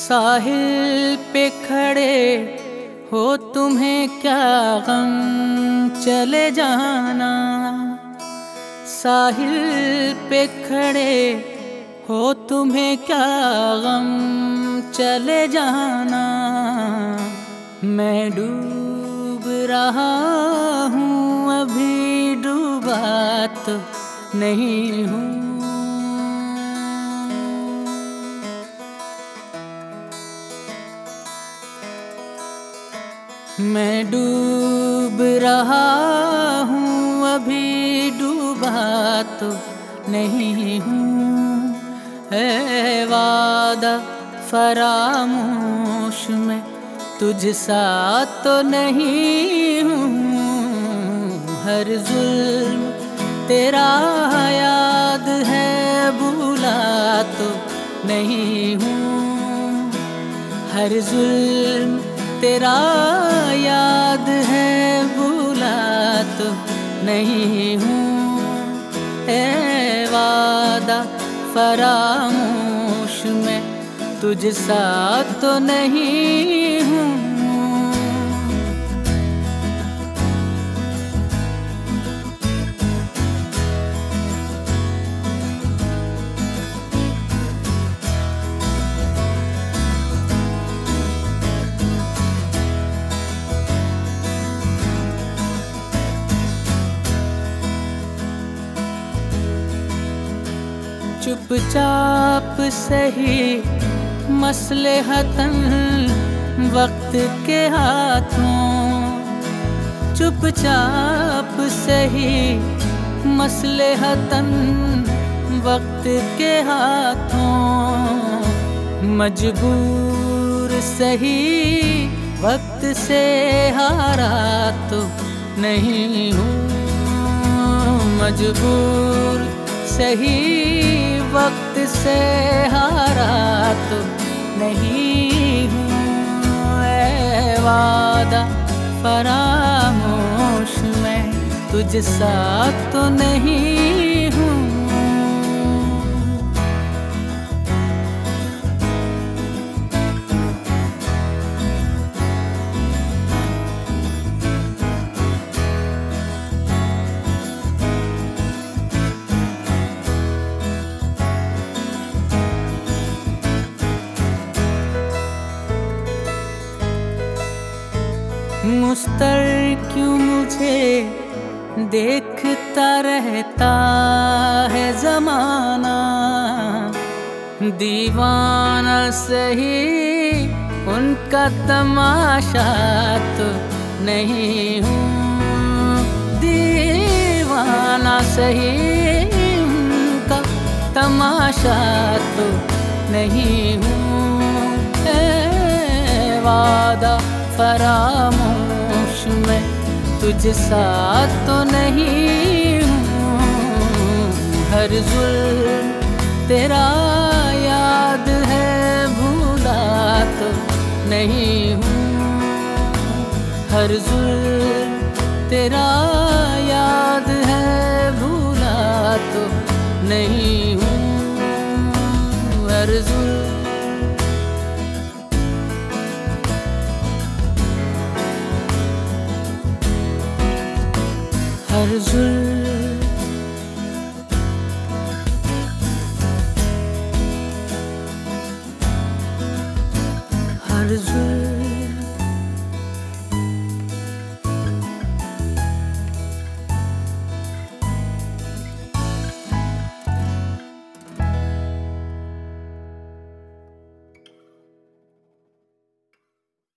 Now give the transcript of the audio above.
साहिल पे खड़े हो तुम्हें क्या गम, चले जाना। साहिल पे खड़े हो तुम्हें क्या गम, चले जाना। मैं डूब रहा हूँ अभी डूबा तो नहीं हूँ। मैं डूब रहा हूँ अभी डूबा तो नहीं हूँ। है वादा फरामोश में तुझ सा तो नहीं हूँ। हर जुल्म तेरा याद है भूला तो नहीं हूँ। हर जुल्म तेरा याद है भूला तो नहीं हूँ। है वादा फरामोश में तुझ सा तो नहीं हूँ। चुपचाप सही मसलहतन वक्त के हाथों। चुपचाप सही मसलहतन वक्त के हाथों। मजबूर सही वक्त से हारा तो नहीं हूँ। मजबूर सही वक्त से हारा तो नहीं हूँ। ऐ वादा फरामोश में तुझ सा तो नहीं हूँ। मुस्तर क्यों मुझे देखता रहता है ज़माना। दीवाना सही उनका तमाशा तो नहीं हूँ। दीवाना सही उनका तमाशा तो नहीं हूँ। वादा फरामोश में तुझ सा तो नहीं हूँ। हर जुल्म तेरा याद है भूला तो नहीं हूँ। हर जुल्म तेरा याद है भूला तो नहीं हूँ। हर जुल्म हर जुल्म हर जुल्म